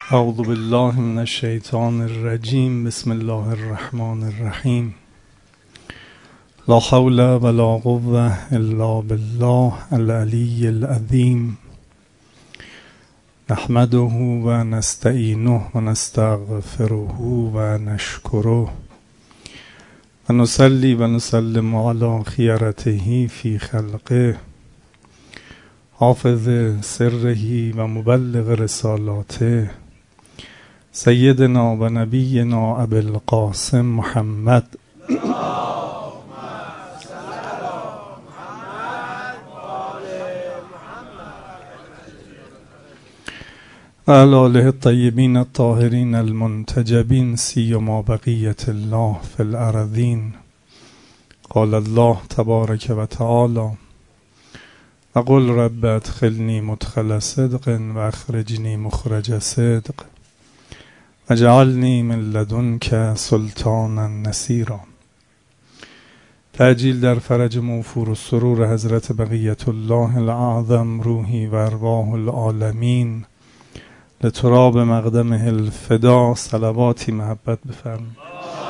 اعوذ بالله من الشیطان الرجیم. بسم الله الرحمن الرحیم. لا حول ولا قوة الا بالله العلی العظیم. نحمده و نستعینه و نستغفره و نشکره و نصلی و نسلم علی خیرته فی خلقه حافظ سره و مبلغ رسالاته سیدنا و نبینا ابی القاسم محمد و علی آله الطیبین الطاهرین المنتجبین سیما بقیت الله فی الارضین. قال الله تبارک و تعالی و قل رب ادخلنی مدخل صدق و اخرجنی مخرج صدق و جعلنی من لدنک سلطانا نصیرا. تعجیل در فرج موفور و سرور حضرت بقیت الله الاعظم روحی و ارواح العالمین لتراب مقدمه الفدا. صلواتی محبت بفرمایید.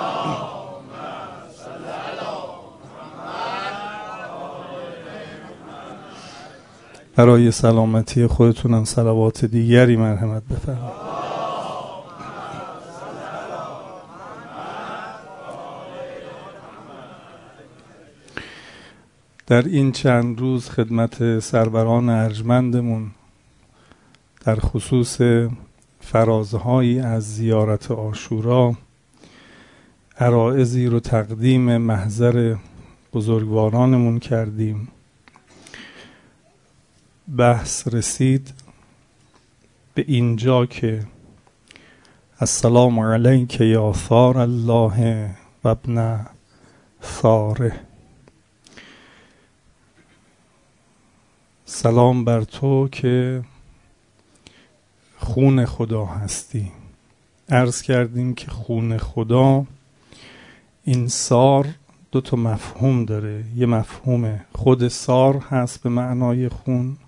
برای سلامتی خودتونم صلوات دیگری مرحمت بفرمایید. در این چند روز خدمت سروران ارجمندمون در خصوص فرازهایی از زیارت عاشورا عرائضی رو تقدیم محضر بزرگوارانمون کردیم. بحث رسید به اینجا که السلام علیک یا ثار الله و ابن ثاره. سلام بر تو که خون خدا هستی. عرض کردیم که خون خدا، این سار دو تا مفهوم داره. یه مفهوم خود سار هست به معنای خون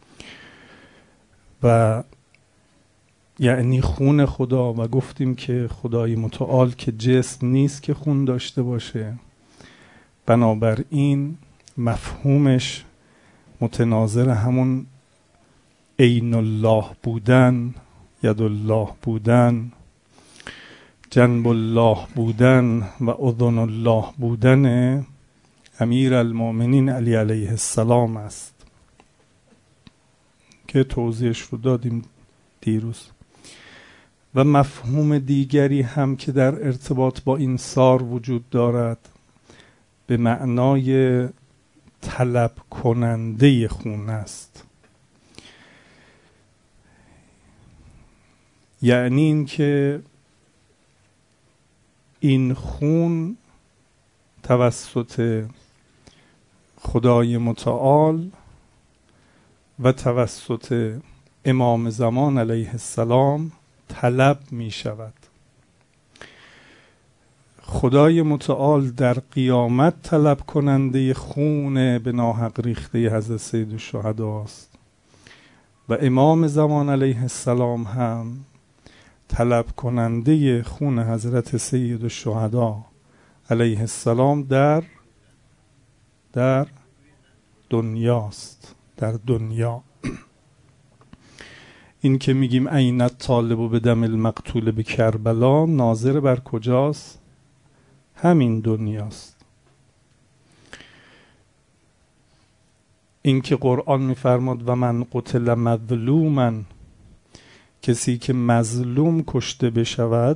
و یعنی خون خدا، و گفتیم که خدای متعال که جسم نیست که خون داشته باشه، بنابراین مفهومش متناظر همون عین الله بودن، ید الله بودن، جنب الله بودن و اذن الله بودن امیر المؤمنین علی علیه السلام است که توضیحش رو دادیم دیروز. و مفهوم دیگری هم که در ارتباط با این سار وجود دارد به معنای طلب کننده خون است. یعنی این که این خون توسط خدای متعال و توسط امام زمان علیه السلام طلب می شود. خدای متعال در قیامت طلب کننده خون به ناحق ریخته حضرت سید الشهدا است و امام زمان علیه السلام هم طلب کننده خون حضرت سید الشهدا علیه السلام در دنیاست. در دنیا این که میگیم عین الطالب به دم المقتول به کربلا، ناظر بر کجاست؟ همین دنیاست. این که قرآن میفرماد و من قتل مظلوما، کسی که مظلوم کشته بشود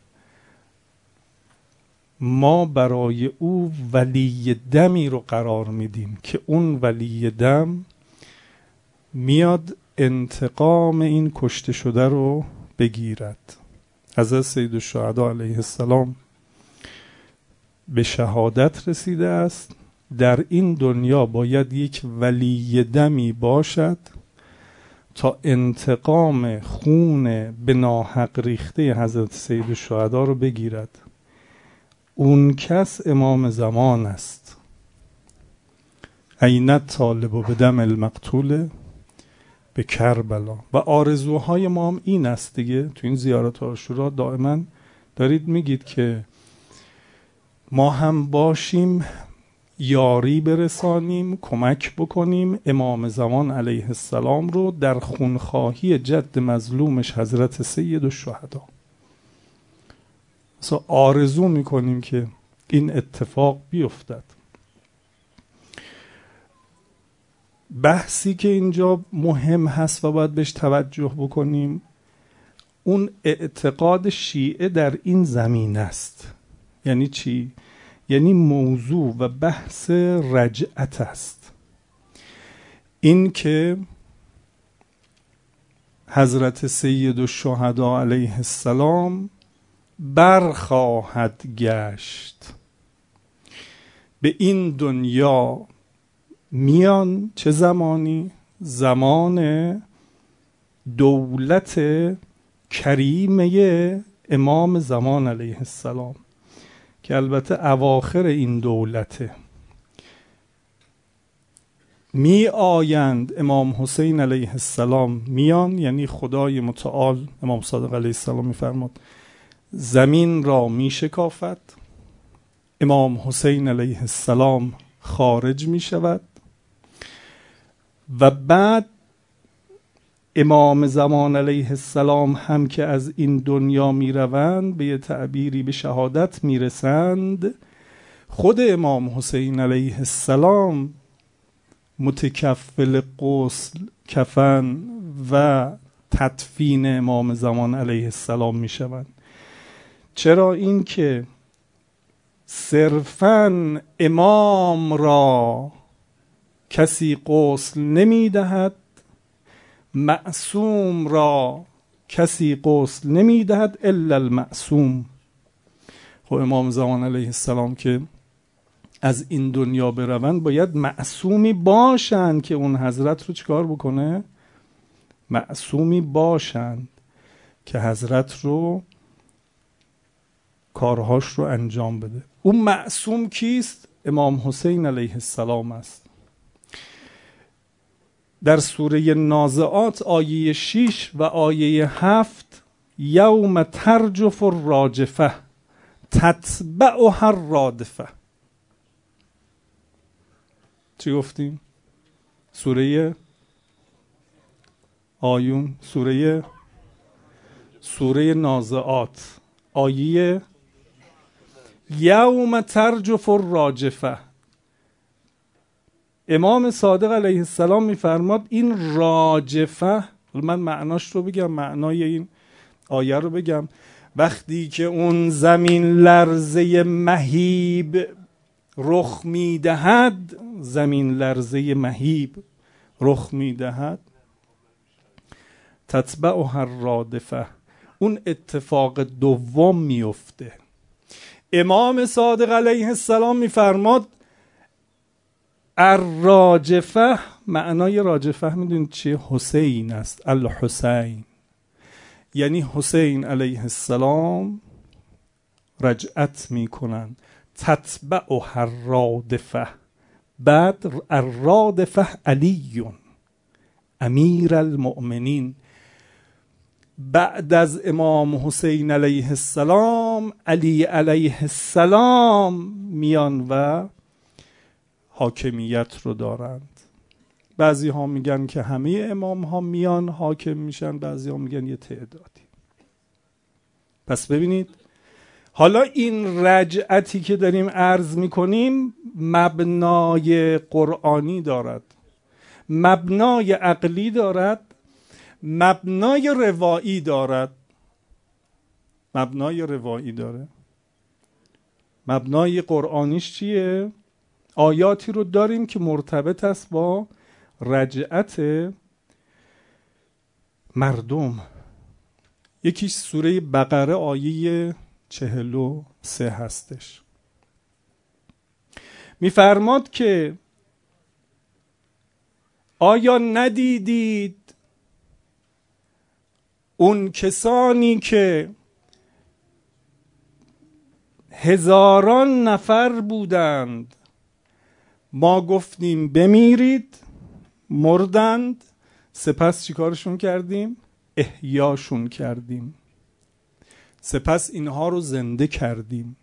ما برای او ولی دمی رو قرار میدیم که اون ولی دم میاد انتقام این کشته شده رو بگیرد. حضرت سید الشهدا علیه السلام به شهادت رسیده است. در این دنیا باید یک ولی دمی باشد تا انتقام خون به ناحق ریخته حضرت سید الشهدا رو بگیرد. اون کس امام زمان است. عین الطالب به دم المقتول به کربلا. و آرزوهای ما هم این است دیگه. تو این زیارت عاشورا دائما دارید میگید که ما هم باشیم، یاری برسانیم، کمک بکنیم امام زمان علیه السلام رو در خونخواهی جد مظلومش حضرت سید الشهدا. مثلا آرزو میکنیم که این اتفاق بیفتد. بحثی که اینجا مهم هست و باید بهش توجه بکنیم، اون اعتقاد شیعه در این زمین است. یعنی چی؟ یعنی موضوع و بحث رجعت است. این که حضرت سید الشهدا علیه السلام برخواهد گشت، به این دنیا میان. چه زمانی؟ زمان دولت کریمه امام زمان علیه السلام، که البته اواخر این دولته. می آیند امام حسین علیه السلام میان، یعنی خدای متعال امام صادق علیه السلام میفرماد زمین را می شکافد، امام حسین علیه السلام خارج می شود و بعد امام زمان علیه السلام هم که از این دنیا می روند، به یه تعبیری به شهادت می رسند. خود امام حسین علیه السلام متکفل غسل، کفن و تدفین امام زمان علیه السلام می شوند. چرا؟ این که صرفاً امام را کسی غسل نمی دهد، معصوم را کسی غسل نمی دهد الا المعصوم. خب امام زمان علیه السلام که از این دنیا بروند باید معصومی باشند که اون حضرت رو چیکار بکنه؟ معصومی باشند که حضرت رو کارهاش رو انجام بده. اون معصوم کیست؟ امام حسین علیه السلام است. در سوره نازعات آیه 6 و آیه 7 یوم ترجف الراجفه تتبعها الرادفه. چی گفتیم؟ سوره آیون، سوره نازعات آیه یوم ترجف الراجفه. امام صادق علیه السلام میفرماد این راجفه، من معناش رو بگم، معنای این آیه رو بگم. وقتی که اون زمین لرزه مهیب رخ میدهد، زمین لرزه مهیب رخ میدهد، تتبعها الرادفه، اون اتفاق دوم میفته. امام صادق علیه السلام میفرماد الراجفه، معنای راجفه میدونید چیه؟ حسین است، الحسین، یعنی حسین علیه السلام رجعت میکنند. تتبعها الرادفه، بعد الرادفه علی امیر المؤمنین، بعد از امام حسین علیه السلام علی علیه السلام میان و حاکمیت رو دارند. بعضی ها میگن که همه امام ها میان حاکم میشن، بعضی ها میگن یه تعدادی. پس ببینید حالا این رجعتی که داریم عرض میکنیم مبنای قرآنی دارد، مبنای عقلی دارد، مبنای روایی دارد. مبنای روایی داره. مبنای قرآنیش چیه؟ آیاتی رو داریم که مرتبط است با رجعت مردم. یکیش سوره بقره آیه 43 هستش. میفرماد که آیا ندیدید اون کسانی که هزاران نفر بودند، ما گفتیم بمیرید، مردند، سپس چیکارشون کردیم؟ احیاشون کردیم. سپس اینها رو زنده کردیم.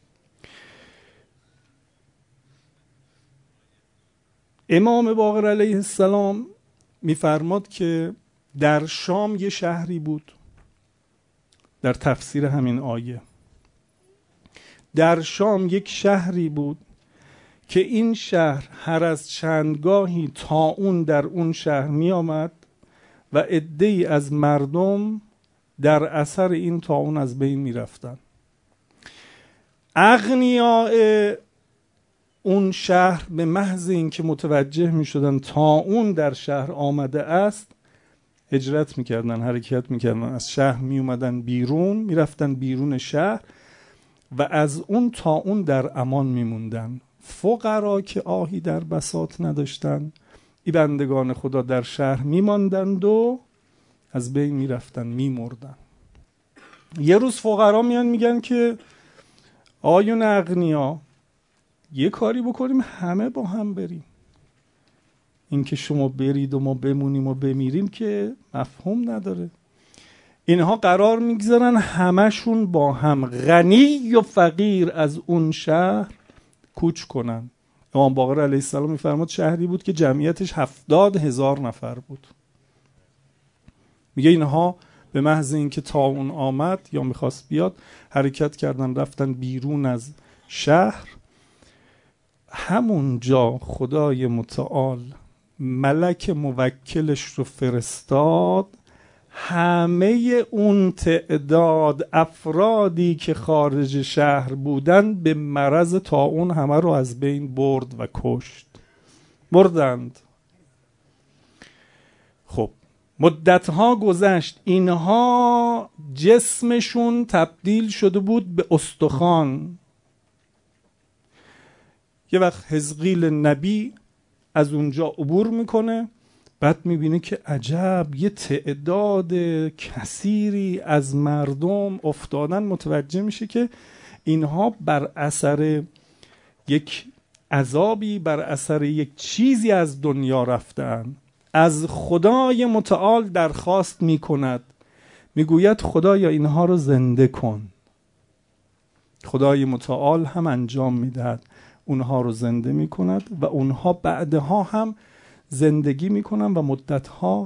امام باقر علیه السلام میفرماد که در شام یه شهری بود، در تفسیر همین آیه، در شام یک شهری بود که این شهر هر از چندگاهی طاعون در اون شهر می آمد و عده‌ای از مردم در اثر این طاعون از بین می رفتن. اغنیاء اون شهر به محض اینکه متوجه می شدن طاعون در شهر آمده است، هجرت می کردن، حرکت می کردن، از شهر می اومدن بیرون، می رفتن بیرون شهر و از اون طاعون در امان می موندن. فقرا که آهی در بساط نداشتن، این بندگان خدا در شهر می ماندند و از بین می رفتن، می مردن. یه روز فقرا میان میگن که آیون اغنیا، یه کاری بکنیم همه با هم بریم. این که شما برید و ما بمونیم و بمیریم که مفهوم نداره. اینها قرار میگذارن همشون با هم، غنی و فقیر، از اون شهر کوچ کنن. امام باقر علیه السلام میفرماد شهری بود که جمعیتش 70,000 نفر بود. میگه اینها به محض اینکه طاعون آمد یا میخواست بیاد، حرکت کردن رفتن بیرون از شهر. همونجا خدای متعال ملک موکلش رو فرستاد، همه اون تعداد افرادی که خارج شهر بودن به مرض طاعون همه رو از بین برد و کشت، مردند. خب مدتها گذشت، اینها جسمشون تبدیل شده بود به استخوان. یه وقت حزقیل نبی از اونجا عبور میکنه، بعد میبینه که عجب یه تعداد کثیری از مردم افتادن، متوجه میشه که اینها بر اثر یک عذابی، بر اثر یک چیزی از دنیا رفتن. از خدای متعال درخواست میکند، میگوید خدایا اینها رو زنده کن. خدای متعال هم انجام میدهد، اونها رو زنده میکند و اونها بعدها هم زندگی میکنن و مدتها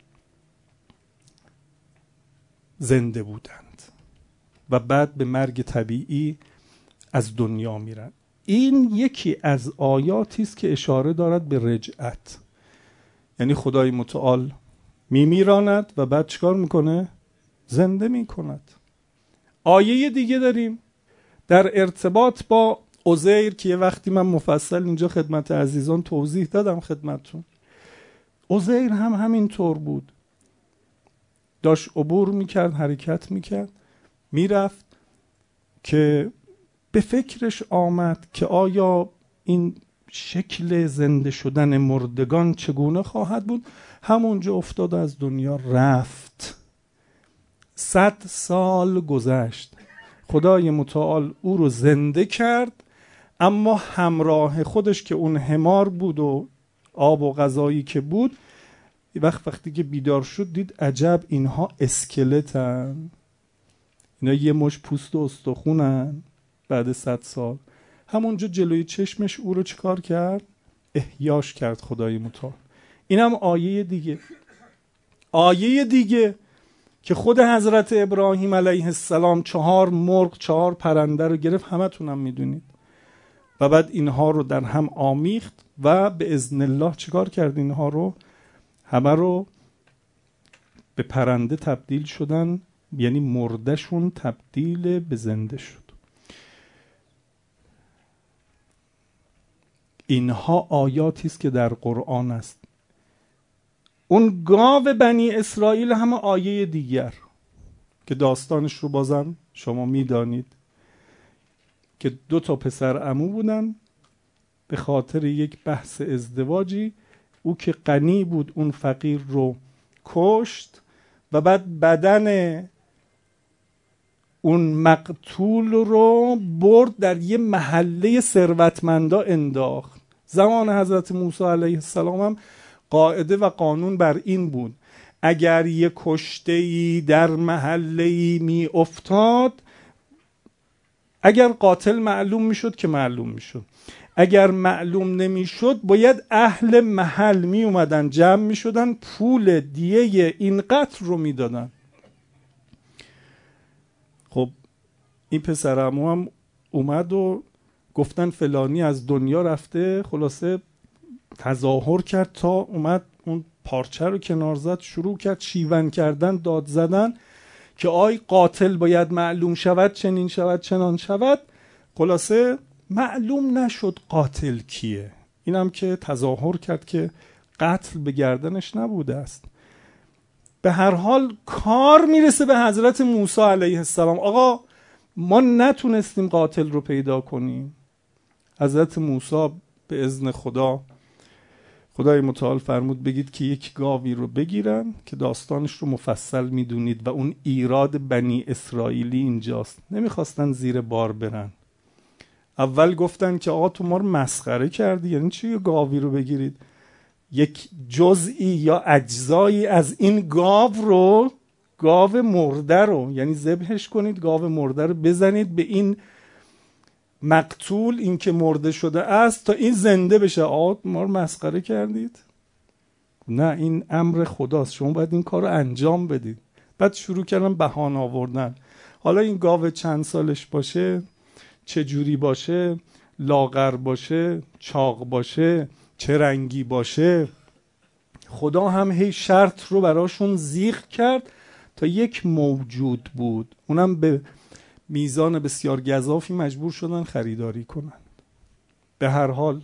زنده بودند و بعد به مرگ طبیعی از دنیا میرن. این یکی از آیاتی است که اشاره دارد به رجعت، یعنی خدای متعال میمیراند و بعد چیکار میکنه؟ زنده میکند. آیه دیگه داریم در ارتباط با عزیر که یه وقتی من مفصل اینجا خدمت عزیزان توضیح دادم خدمتتون. عزیر هم همین طور بود، داشت عبور میکرد، حرکت میکرد، میرفت که به فکرش آمد که آیا این شکل زنده شدن مردگان چگونه خواهد بود. همونجا افتاد، از دنیا رفت. 100 سال گذشت، خدای متعال او رو زنده کرد، اما همراه خودش که اون حمار بود و آب و غذایی که بود، وقتی که بیدار شد دید عجب اینها اسکلتن، اینا یه مش پوست و استخونن. بعد 100 سال همونجا جلوی چشمش او رو چیکار کرد؟ احیاش کرد خدای متعال. اینم آیه دیگه. آیه دیگه که خود حضرت ابراهیم علیه السلام 4 مرغ 4 پرنده رو گرفت، همتونم میدونید، و بعد اینها رو در هم آمیخت و به اذن الله چیکار کرد؟ اینها رو همه رو به پرنده تبدیل شدن، یعنی مردهشون تبدیل به زنده شد. اینها آیاتی است که در قرآن است. اون گاو بنی اسرائیل هم آیه دیگر که داستانش رو بازم شما میدانید که 2 پسر عمو بودن، به خاطر یک بحث ازدواجی او که غنی بود اون فقیر رو کشت و بعد بدن اون مقتول رو برد در یه محله ثروتمندا انداخت. زمان حضرت موسی علیه السلام هم قاعده و قانون بر این بود اگر یک کشته‌ای در محله‌ای می افتاد، اگر قاتل معلوم میشد که معلوم میشد، اگر معلوم نمیشد باید اهل محل می اومدن جمع می شدن، پول دیه این قتل رو می دادن. خب این پسرعمو هم اومد و گفتن فلانی از دنیا رفته، خلاصه تظاهر کرد تا اومد اون پارچه رو کنار زد، شروع کرد شیون کردن، داد زدن که آی قاتل باید معلوم شود، چنین شود چنان شود. خلاصه معلوم نشد قاتل کیه. اینم که تظاهر کرد که قتل به گردنش نبوده است. به هر حال کار میرسه به حضرت موسی علیه السلام. آقا ما نتونستیم قاتل رو پیدا کنیم. حضرت موسی به اذن خدای متعال فرمود بگید که یک گاوی رو بگیرن که داستانش رو مفصل میدونید و اون ایراد بنی اسرائیلی اینجاست. نمیخواستن زیر بار برن. اول گفتن که آقا تو ما رو مسخره کردی، یعنی چی یه گاوی رو بگیرید؟ یک جزئی یا اجزایی از این گاو مرده رو یعنی ذبحش کنید، گاو مرده رو بزنید به این مقتول، این که مرده شده است، تا این زنده بشه. آقا ما رو مسخره کردید؟ نه، این امر خداست، شما باید این کار رو انجام بدید. بعد شروع کردن بهانه آوردن. حالا این گاو چند سالش باشه، چه جوری باشه، لاغر باشه، چاق باشه، چه رنگی باشه، خدا هم هی شرط رو براشون زیغ کرد تا یک موجود بود، اونم به میزان بسیار گزافی مجبور شدن خریداری کنند. به هر حال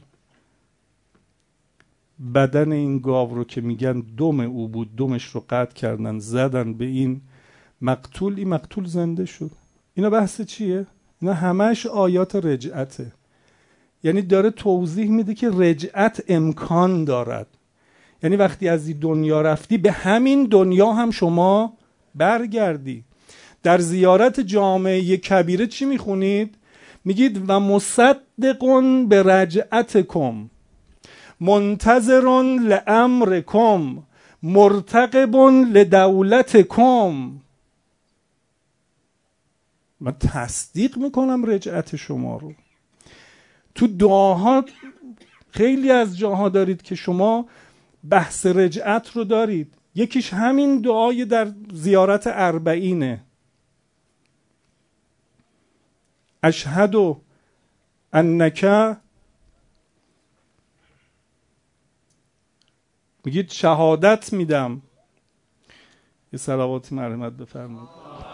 بدن این گاو رو که میگن دم او بود، دمش رو قطع کردن، زدن به این مقتول، این مقتول زنده شد. اینا بحث چیه؟ اینا همش آیات رجعته. یعنی داره توضیح میده که رجعت امکان دارد. یعنی وقتی از این دنیا رفتی به همین دنیا هم شما برگردی. در زیارت جامعه کبیره چی میخونید؟ میگید و مصدقون به رجعتکم منتظرون لامرکم مرتقبون لدولتکم. من تصدیق میکنم رجعت شما رو. تو دعاها خیلی از جاها دارید که شما بحث رجعت رو دارید. یکیش همین دعای در زیارت اربعینه. اشهد انک، میگید شهادت میدم. یه صلواتی مرحمت بفرمایید.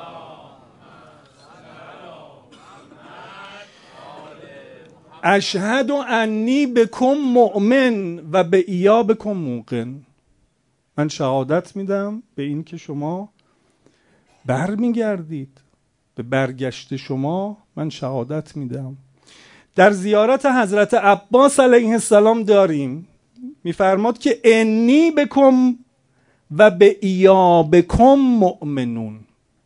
اشهد انی بکم مؤمن و به ایابکم موقن. من شهادت میدم به این که شما برمیگردید، به برگشت شما من شهادت میدم. در زیارت حضرت عباس علیه السلام داریم میفرماد که انی بکم و به ایابکم مؤمنون.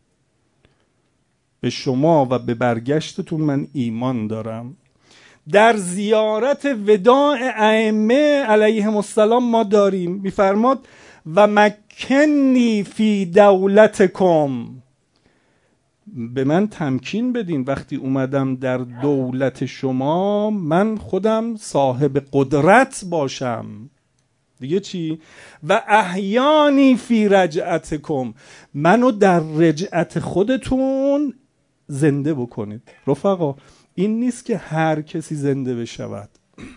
به شما و به برگشتتون من ایمان دارم. در زیارت وداع ائمه علیهم السلام ما داریم میفرماد و مکنی فی دولتکم. به من تمکین بدین وقتی اومدم در دولت شما من خودم صاحب قدرت باشم. دیگه چی؟ و احیانی فی رجعتکم، منو در رجعت خودتون زنده بکنید. رفقا این نیست که هر کسی زنده بشود.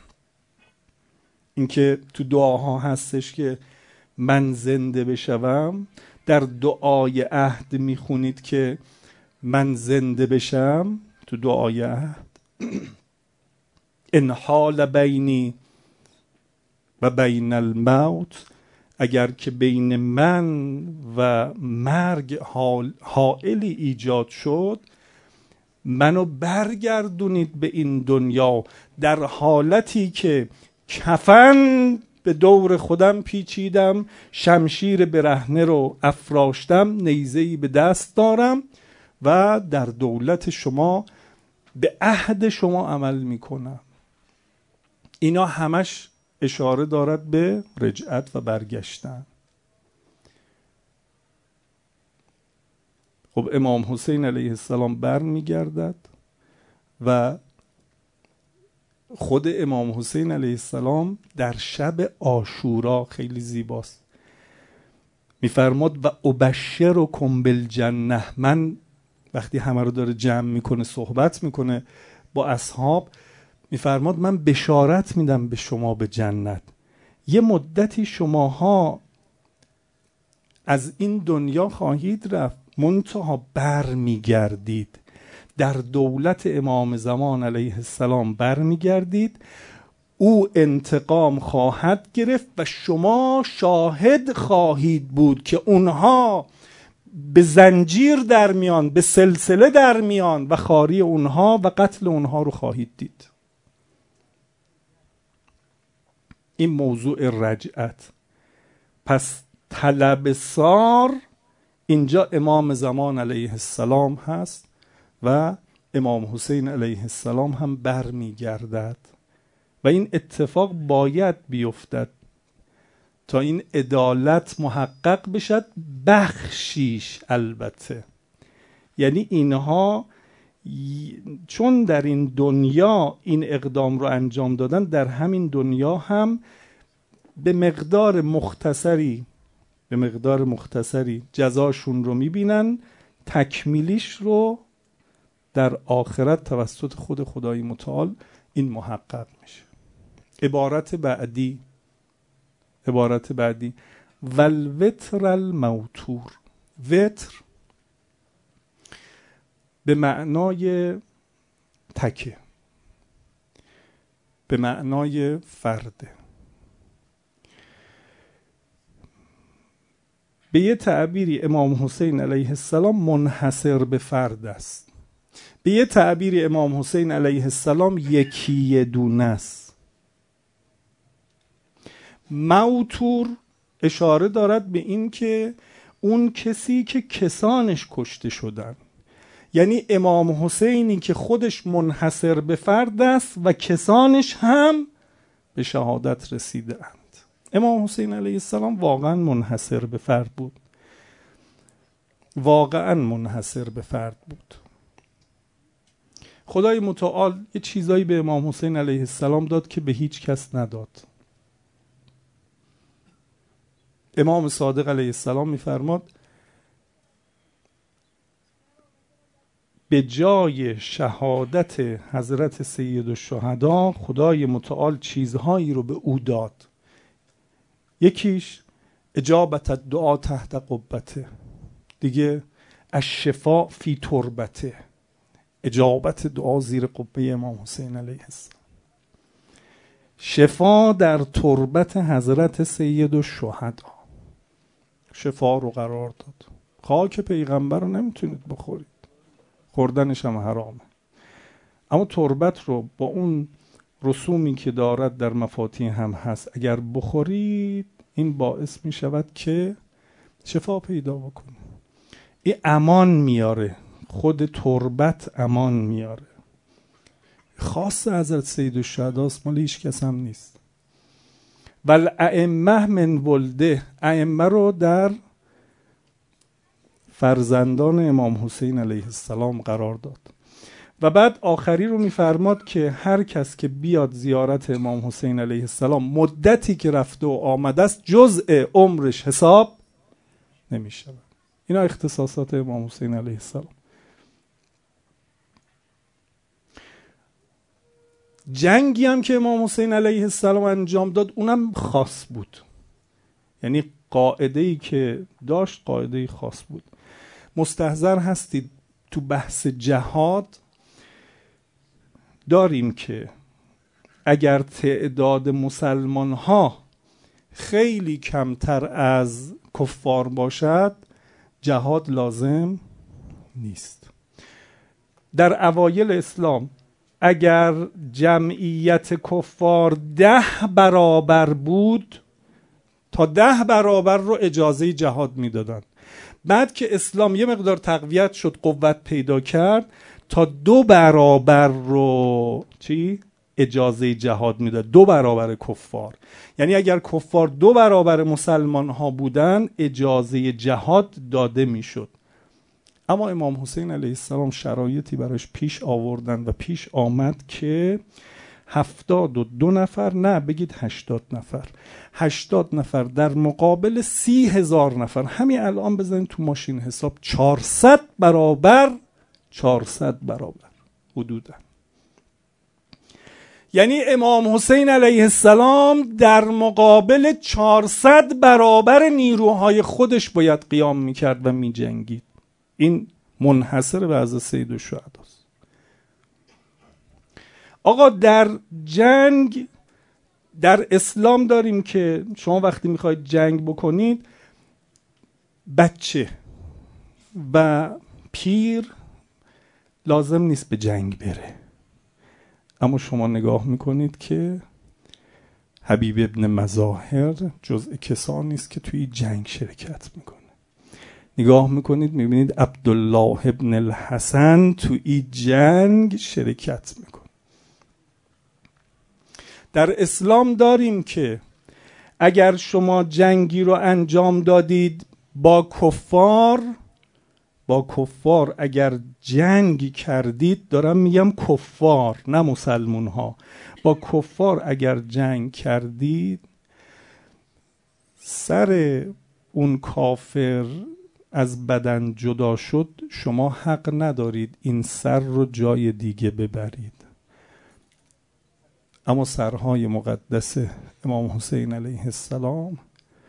این که تو دعاها هستش که من زنده بشوم. در دعای عهد میخونید که من زنده بشم. تو دعای عهد ان حال بینی و بین الموت، اگر که بین من و مرگ حائلی ایجاد شد، منو برگردونید به این دنیا در حالتی که کفن به دور خودم پیچیدم، شمشیر برهنه رو افراشتم، نیزه‌ای به دست دارم و در دولت شما به عهد شما عمل میکنم. اینا همش اشاره دارد به رجعت و برگشتن. خب امام حسین علیه السلام برمیگردد و خود امام حسین علیه السلام در شب عاشورا، خیلی زیباست، میفرماد و ابشرکم بالجنه. من وقتی همه رو داره جمع میکنه، صحبت میکنه با اصحاب، میفرماد من بشارت میدم به شما به جنت. یه مدتی شماها از این دنیا خواهید رفت، منتها برمیگردید، در دولت امام زمان علیه السلام برمیگردید، او انتقام خواهد گرفت و شما شاهد خواهید بود که اونها به زنجیر در میان، به سلسله در میان و خواری اونها و قتل اونها رو خواهید دید. این موضوع رجعت. پس طلبسار اینجا امام زمان علیه السلام هست و امام حسین علیه السلام هم برمیگردد و این اتفاق باید بیفتد تا این عدالت محقق بشد. بخشیش البته، یعنی اینها چون در این دنیا این اقدام رو انجام دادن، در همین دنیا هم به مقدار مختصری جزاشون رو میبینن، تکمیلیش رو در آخرت توسط خود خدای متعال این محقق میشه. عبارت بعدی والوتر الموتور. وتر به معنای تکه، به معنای فرده. به یه تعبیری امام حسین علیه السلام منحصر به فرد است، به یه تعبیری امام حسین علیه السلام یکی دونه است. موتور اشاره دارد به این که اون کسی که کسانش کشته شدن، یعنی امام حسینی که خودش منحصر به فرد است و کسانش هم به شهادت رسیده اند. امام حسین علیه السلام واقعا منحصر به فرد بود، واقعا منحصر به فرد بود. خدای متعال یه چیزایی به امام حسین علیه السلام داد که به هیچ کس نداد. امام صادق علیه السلام میفرماد به جای شهادت حضرت سید الشهدا خدای متعال چیزهایی رو به او داد. یکیش اجابت الدعا تحت قبته، دیگه الشفاء فی تربته، اجابت دعا زیر قبه امام حسین علیه السلام، شفا در تربت حضرت سید الشهدا، شفا رو قرار داد. خاک پیغمبر رو نمیتونید بخورید، خوردنش هم حرامه، اما تربت رو با اون رسومی که دارد در مفاتیح هم هست اگر بخورید این باعث می شود که شفا پیدا بکنید. این امان میاره، خود تربت امان میاره، خاص حضرت سید الشهداست، مال هیچ کس هم نیست. والائمه من ولده، ائمه رو در فرزندان امام حسین علیه السلام قرار داد. و بعد آخری رو میفرماد که هر کس که بیاد زیارت امام حسین علیه السلام مدتی که رفته و آمده است جزء عمرش حساب نمیشه. اینا اختصاصات امام حسین علیه السلام. جنگی هم که امام حسین علیه السلام انجام داد اونم خاص بود، یعنی قاعده‌ای که داشت قاعده‌ای خاص بود. مستحضر هستید تو بحث جهاد داریم که اگر تعداد مسلمان ها خیلی کمتر از کفار باشد جهاد لازم نیست. در اوایل اسلام اگر جمعیت کفار 10 برابر بود تا 10 برابر رو اجازه جهاد میدادن. بعد که اسلام یه مقدار تقویت شد، قوت پیدا کرد، تا 2 برابر رو اجازه جهاد میداد، 2 برابر کفار. یعنی اگر کفار 2 برابر مسلمان ها بودن اجازه جهاد داده میشد. اما امام حسین علیه السلام شرایطی براش پیش آوردن و پیش آمد که 72 نفر، نه بگید 80 نفر، 80 نفر در مقابل 30,000 نفر. همین الان بزنید تو ماشین حساب، 400 برابر 400 برابر حدودا. یعنی امام حسین علیه السلام در مقابل 400 برابر نیروهای خودش باید قیام میکرد و میجنگید. این منحصر به حضرت سید الشهداست. آقا در جنگ در اسلام داریم که شما وقتی میخواید جنگ بکنید، بچه و پیر لازم نیست به جنگ بره. اما شما نگاه میکنید که حبیب ابن مظاهر جزء کسانی است که توی جنگ شرکت میکنه. نگاه میکنید میبینید عبدالله ابن الحسن توی جنگ شرکت میکنه. در اسلام داریم که اگر شما جنگی رو انجام دادید با کفار اگر جنگ کردید، دارم میگم کفار نه مسلمون ها، با کفار اگر جنگ کردید، سر اون کافر از بدن جدا شد، شما حق ندارید این سر رو جای دیگه ببرید. اما سرهای مقدس امام حسین علیه السلام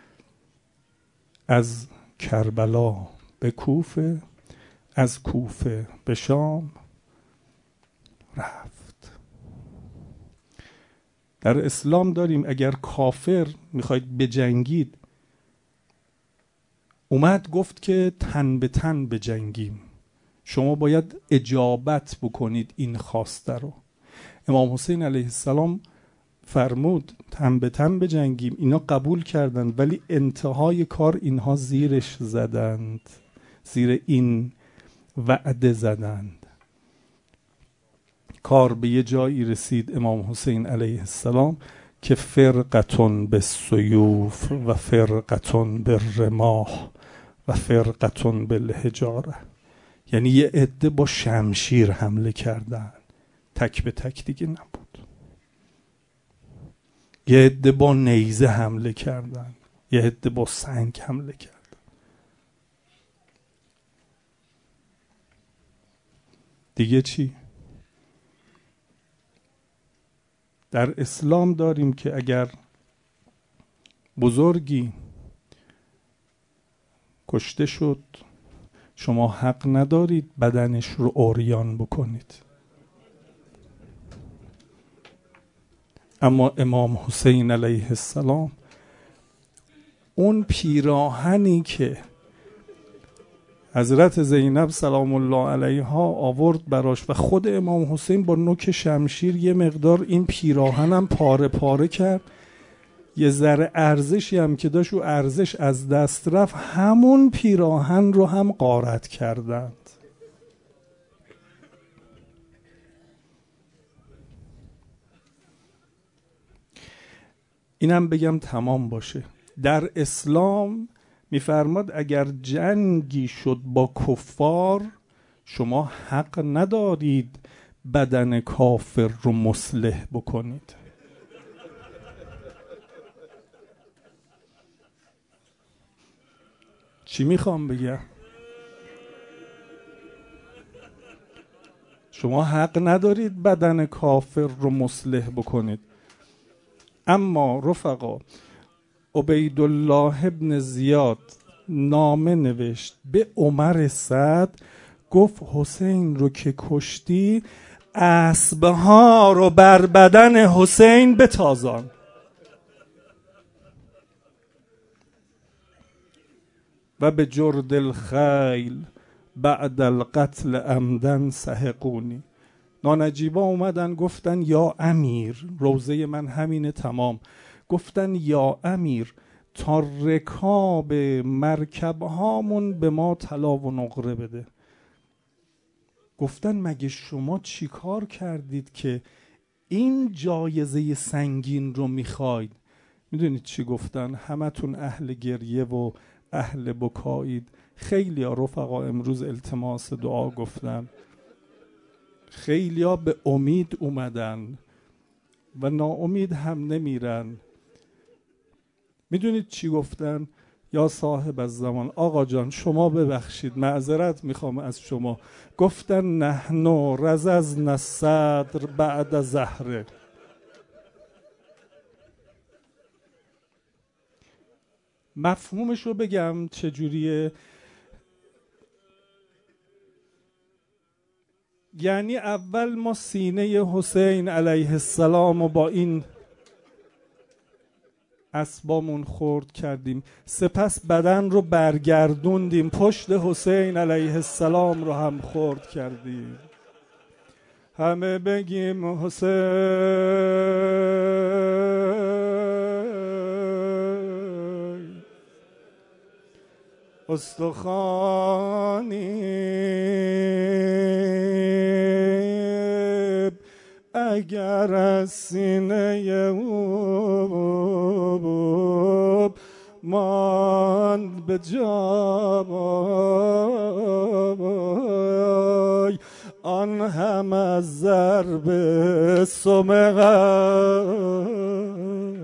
از کربلا به کوفه، از کوفه به شام رفت. در اسلام داریم اگر کافر میخواید بجنگید، اومد گفت که تن به تن بجنگیم، شما باید اجابت بکنید این خواسته رو. امام حسین علیه السلام فرمود تن به تن بجنگیم، اینا قبول کردند، ولی انتهای کار اینها زیرش زدند، زیر این وعده زدند. کار به یه جایی رسید امام حسین علیه السلام که فرقتون به سیوف و فرقتون به رماح و فرقتون به الحجاره، یعنی یه عده با شمشیر حمله کردن، تک به تک دیگه نبود. یه عده با نیزه حمله کردن، یه عده با سنگ حمله کردن. دیگه چی؟ در اسلام داریم که اگر بزرگی کشته شد، شما حق ندارید بدنش رو عریان بکنید. اما امام حسین علیه السلام اون پیراهنی که حضرت زینب سلام الله علیها آورد براش و خود امام حسین با نوک شمشیر یه مقدار این پیراهنم پاره پاره کرد، یه ذره ارزشی هم که داشت و ارزش از دست رفت، همون پیراهن رو هم غارت کردند. اینم بگم تمام باشه. در اسلام میفرماد اگر جنگی شد با کفار، شما حق ندارید بدن کافر رو مصلح بکنید. چی میخوام بگم؟ شما حق ندارید بدن کافر رو مصلح بکنید. اما رفقا، عبیدالله ابن زیاد نامه نوشت به عمر سعد، گفت حسین رو که کشتی، اسبها رو بر بدن حسین بتازان. و به جرد الخیل بعد القتل عمدن سحقونی. نانجیبا اومدن گفتن یا امیر، روزه من همینه تمام، گفتن یا امیر تا رکاب مرکب هامون به ما طلا و نقره بده. گفتن مگه شما چی کار کردید که این جایزه سنگین رو میخواید. میدونید چی گفتن؟ همتون اهل گریه و اهل بکایید. خیلی ها رفقا امروز التماس دعا گفتن، خیلی ها به امید اومدن و ناامید هم نمیرن. میدونید چی گفتن؟ یا صاحب الزمان، آقا جان شما ببخشید، معذرت میخوام از شما. گفتن نحن رززنا الصدر بعد زهره. مفهومش رو بگم چجوریه؟ یعنی اول ما سینه حسین علیه السلام رو با این اسبامون خرد کردیم، سپس بدن رو برگردوندیم، پشت حسین علیه السلام رو هم خرد کردیم. همه بگیم حسین استخوانی اگر از سینه او ماند به جای، آن هم از ضرب سمغ.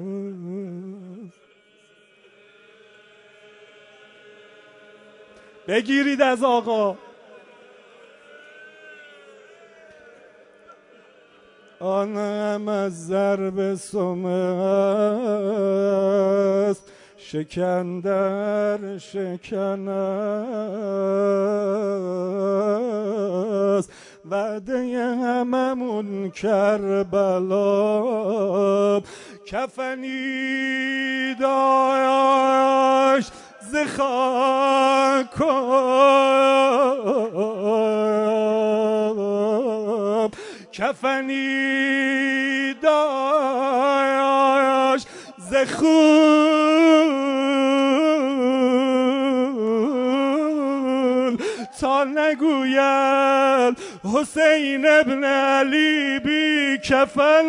بگیرید از آقا. آن هم از ضرب سمغ شکن در شکن است، وعده هممون کربلا. کفنی داشت ز خاک کفنی داشت ز خون، تا نگوید حسین ابن علی بی کفن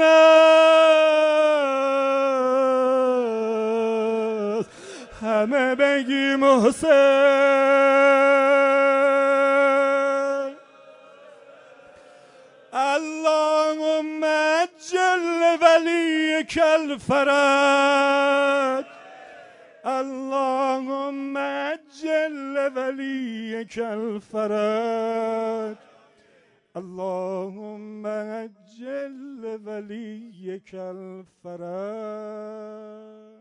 است. همه بگیم حسین. اللهم عجل ولیک الفرج، اللهم عجل ولیک الفرج، اللهم عجل ولیک الفرج.